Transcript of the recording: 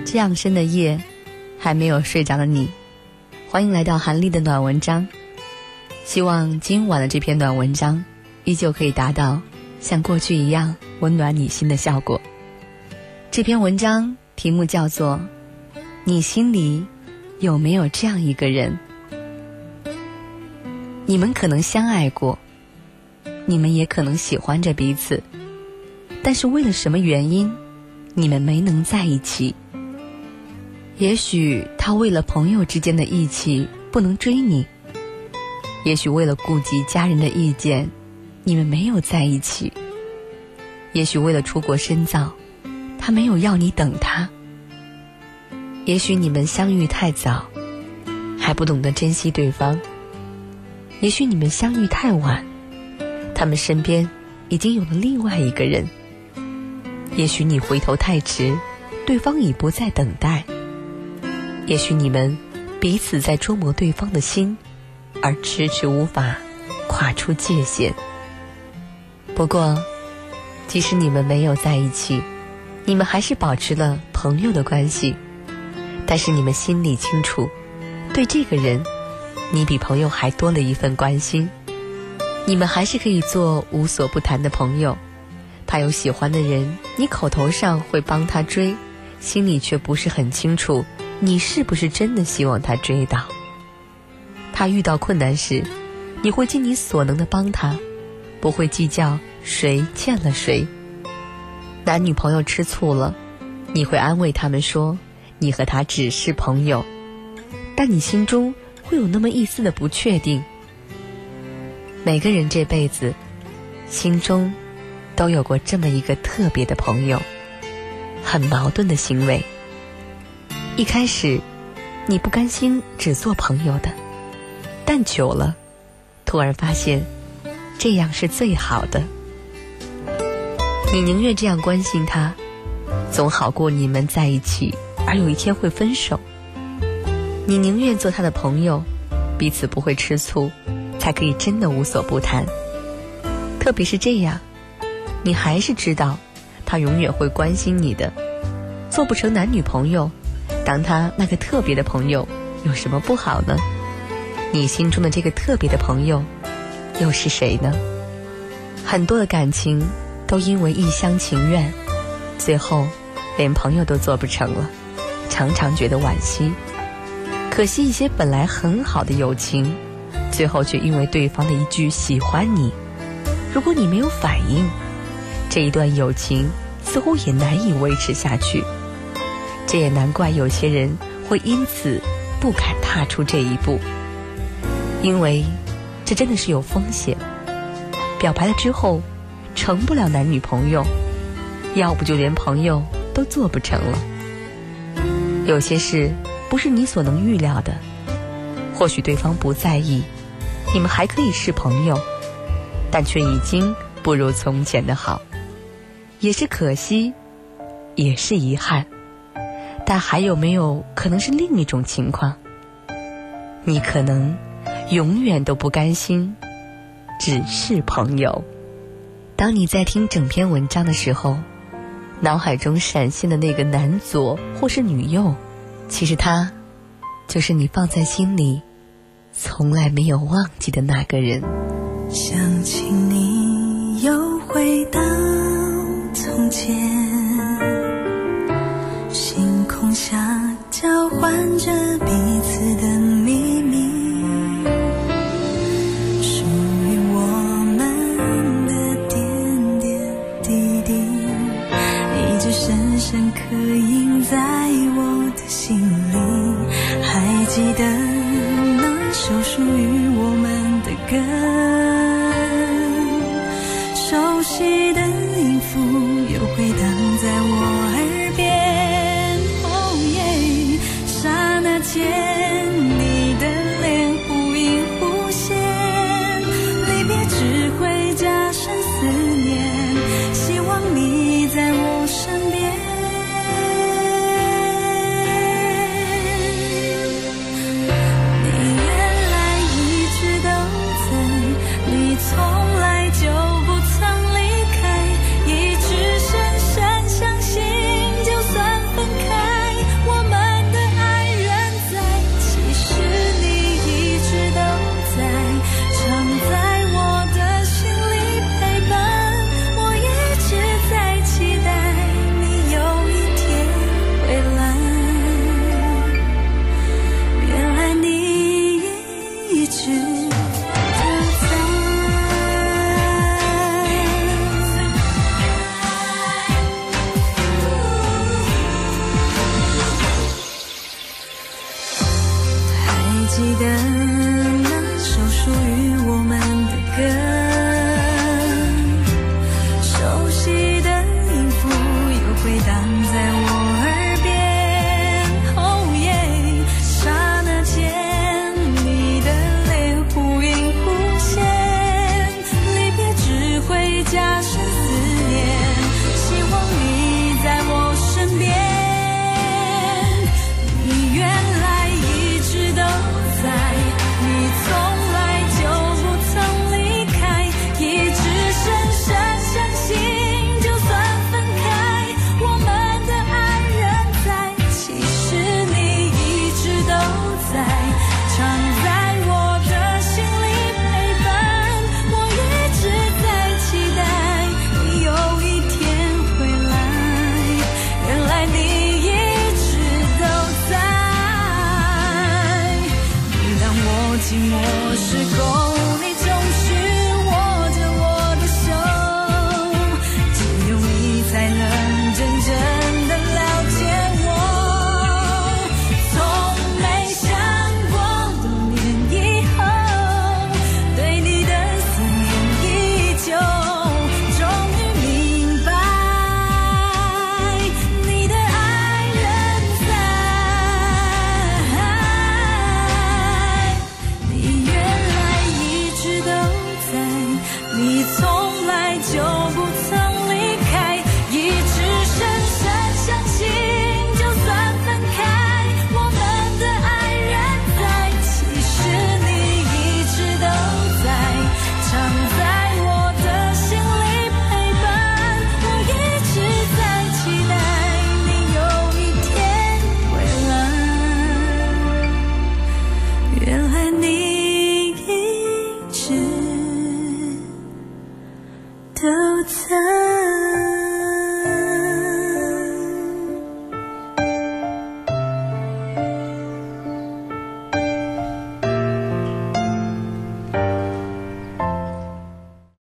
这样深的夜，还没有睡着的你，欢迎来到韩丽的暖文章。希望今晚的这篇暖文章依旧可以达到像过去一样温暖你心的效果。这篇文章题目叫做你心里有没有这样一个人？你们可能相爱过，你们也可能喜欢着彼此，但是为了什么原因你们没能在一起？也许他为了朋友之间的义气不能追你，也许为了顾及家人的意见你们没有在一起，也许为了出国深造他没有要你等他，也许你们相遇太早还不懂得珍惜对方，也许你们相遇太晚他们身边已经有了另外一个人，也许你回头太迟对方已不再等待，也许你们彼此在捉摸对方的心而迟迟无法跨出界限。不过即使你们没有在一起，你们还是保持了朋友的关系，但是你们心里清楚，对这个人你比朋友还多了一份关心。你们还是可以做无所不谈的朋友，他有喜欢的人，你口头上会帮他追，心里却不是很清楚你是不是真的希望他追到。他遇到困难时，你会尽你所能的帮他，不会计较谁欠了谁。男女朋友吃醋了，你会安慰他们说你和他只是朋友，但你心中会有那么一丝的不确定。每个人这辈子心中都有过这么一个特别的朋友，很矛盾的行为。一开始你不甘心只做朋友的，但久了突然发现这样是最好的。你宁愿这样关心他，总好过你们在一起而有一天会分手。你宁愿做他的朋友，彼此不会吃醋，才可以真的无所不谈。特别是这样，你还是知道他永远会关心你的。做不成男女朋友，当他那个特别的朋友有什么不好呢？你心中的这个特别的朋友又是谁呢？很多的感情都因为一厢情愿，最后连朋友都做不成了，常常觉得惋惜。可惜一些本来很好的友情，最后却因为对方的一句喜欢你，如果你没有反应，这一段友情似乎也难以维持下去。这也难怪有些人会因此不敢踏出这一步，因为这真的是有风险。表白了之后成不了男女朋友，要不就连朋友都做不成了。有些事不是你所能预料的，或许对方不在意，你们还可以是朋友，但却已经不如从前的好，也是可惜，也是遗憾。但还有没有可能是另一种情况？你可能永远都不甘心只是朋友。当你在听整篇文章的时候，脑海中闪现的那个男左或是女右，其实他就是你放在心里从来没有忘记的那个人。 想起你又回到从前，星空下交换着彼此的秘密，属于我们的点点滴滴，一直深深刻印在我的心里。还记得那首属于我们的歌，熟悉的音符又回荡在我耳边。哦耶，刹那间你的脸忽隐忽现，离别只会加深思念，希望你在我身边。从来就不曾离开， 都曾